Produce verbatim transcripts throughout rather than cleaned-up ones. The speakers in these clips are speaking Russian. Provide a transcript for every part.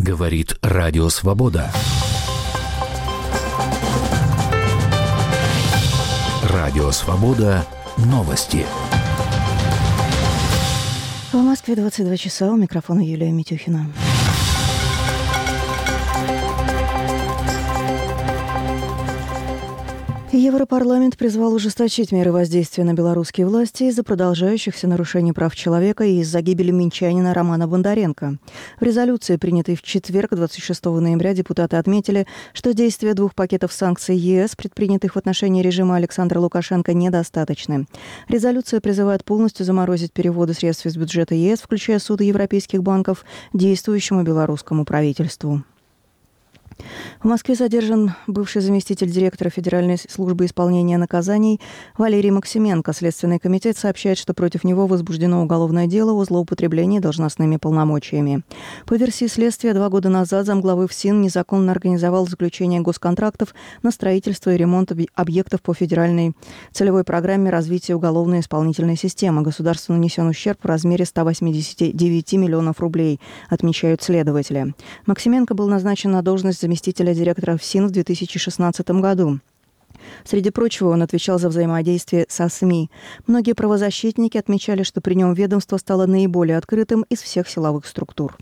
Говорит Радио Свобода. Радио Свобода. Новости. В Москве двадцать два часа. У микрофона Юлия Митюхина. Европарламент призвал ужесточить меры воздействия на белорусские власти из-за продолжающихся нарушений прав человека и из-за гибели минчанина Романа Бондаренко. В резолюции, принятой в четверг, двадцать шестого ноября, депутаты отметили, что действия двух пакетов санкций ЕС, предпринятых в отношении режима Александра Лукашенко, недостаточны. Резолюция призывает полностью заморозить переводы средств из бюджета ЕС, включая суды европейских банков, действующему белорусскому правительству. В Москве задержан бывший заместитель директора Федеральной службы исполнения наказаний Валерий Максименко. Следственный комитет сообщает, что против него возбуждено уголовное дело о злоупотреблении должностными полномочиями. По версии следствия, два года назад замглавы ФСИН незаконно организовал заключение госконтрактов на строительство и ремонт объектов по федеральной целевой программе развития уголовной исполнительной системы. Государству нанесен ущерб в размере ста восьмидесяти девяти миллионов рублей, отмечают следователи. Максименко был назначен на должность заместителя директора ФСИН в две тысячи шестнадцатом году. Среди прочего, он отвечал за взаимодействие со СМИ. Многие правозащитники отмечали, что при нем ведомство стало наиболее открытым из всех силовых структур.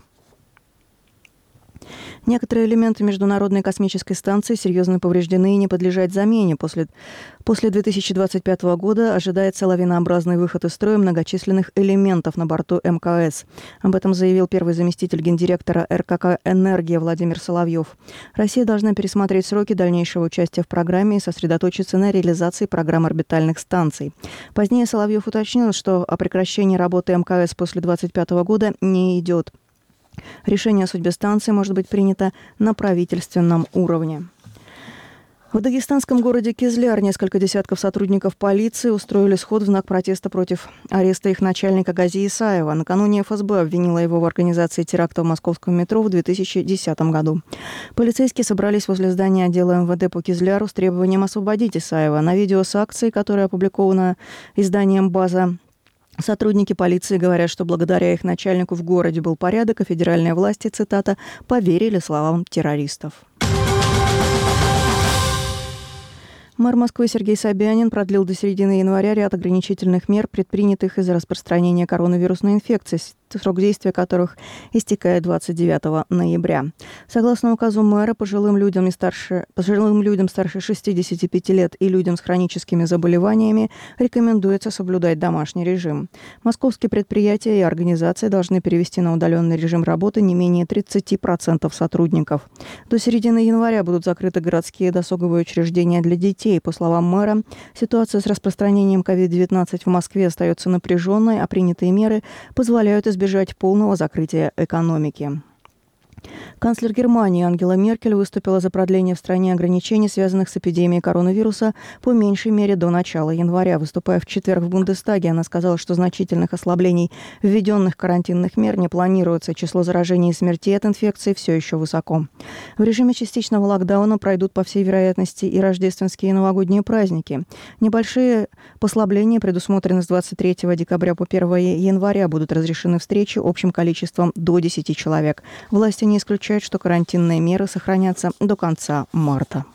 Некоторые элементы Международной космической станции серьезно повреждены и не подлежат замене. После, после две тысячи двадцать пятого года ожидается лавинообразный выход из строя многочисленных элементов на борту эм ка эс. Об этом заявил первый заместитель гендиректора эр ка ка «Энергия» Владимир Соловьев. Россия должна пересмотреть сроки дальнейшего участия в программе и сосредоточиться на реализации программ орбитальных станций. Позднее Соловьев уточнил, что о прекращении работы эм ка эс после две тысячи двадцать пятого года не идет. Решение о судьбе станции может быть принято на правительственном уровне. В дагестанском городе Кизляр несколько десятков сотрудников полиции устроили сход в знак протеста против ареста их начальника Гази Исаева. Накануне эф эс бэ обвинила его в организации теракта в московском метро в две тысячи десятом году. Полицейские собрались возле здания отдела эм вэ дэ по Кизляру с требованием освободить Исаева. На видео с акцией, которая опубликована изданием «База», сотрудники полиции говорят, что благодаря их начальнику в городе был порядок, а федеральные власти, цитата, «поверили словам террористов». Мэр Москвы Сергей Собянин продлил до середины января ряд ограничительных мер, предпринятых из-за распространения коронавирусной инфекции, срок действия которых истекает двадцать девятого ноября. Согласно указу мэра, пожилым людям, и старше, пожилым людям старше шестидесяти пяти лет и людям с хроническими заболеваниями рекомендуется соблюдать домашний режим. Московские предприятия и организации должны перевести на удаленный режим работы не менее тридцати процентов сотрудников. До середины января будут закрыты городские досуговые учреждения для детей. По словам мэра, ситуация с распространением ковид девятнадцать в Москве остается напряженной, а принятые меры позволяют избежать полного закрытия экономики. Канцлер Германии Ангела Меркель выступила за продление в стране ограничений, связанных с эпидемией коронавируса, по меньшей мере до начала января. Выступая в четверг в Бундестаге, она сказала, что значительных ослаблений введенных карантинных мер не планируется. Число заражений и смертей от инфекции все еще высоко. В режиме частичного локдауна пройдут, по всей вероятности, и рождественские и новогодние праздники. Небольшие послабления предусмотрены с двадцать третьего декабря по первого января. Будут разрешены встречи общим количеством до десяти человек. Власти не исключают, что карантинные меры сохранятся до конца марта.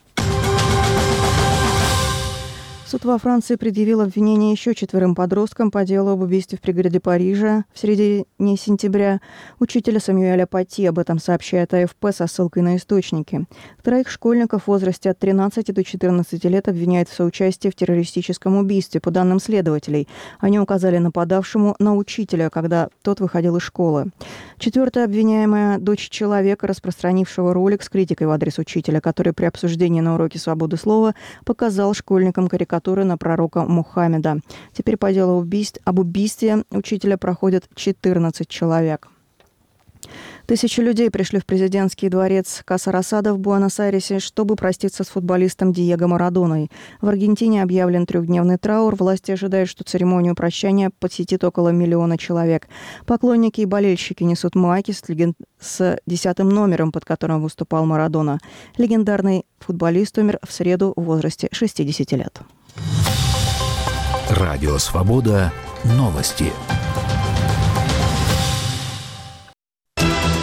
Суд во Франции предъявил обвинение еще четверым подросткам по делу об убийстве в пригороде Парижа в середине сентября учителя Самюэля Пати. Об этом сообщает а эф пэ со ссылкой на источники. Троих школьников в возрасте от тринадцати до четырнадцати лет обвиняют в соучастии в террористическом убийстве. По данным следователей, они указали нападавшему на учителя, когда тот выходил из школы. Четвертая обвиняемая – дочь человека, распространившего ролик с критикой в адрес учителя, который при обсуждении на уроке свободы слова показал школьникам карикатуру на пророка Мухаммеда. Теперь по делу убийств, об убийстве учителя проходят четырнадцать человек. Тысячи людей пришли в президентский дворец Каса-Росада в Буэнос-Айресе, чтобы проститься с футболистом Диего Марадоной. В Аргентине объявлен трехдневный траур. Власти ожидают, что церемонию прощания посетит около миллиона человек. Поклонники и болельщики несут майки с, леген... с десятым номером, под которым выступал Марадона. Легендарный футболист умер в среду в возрасте шестидесяти лет. Радио «Свобода». Новости.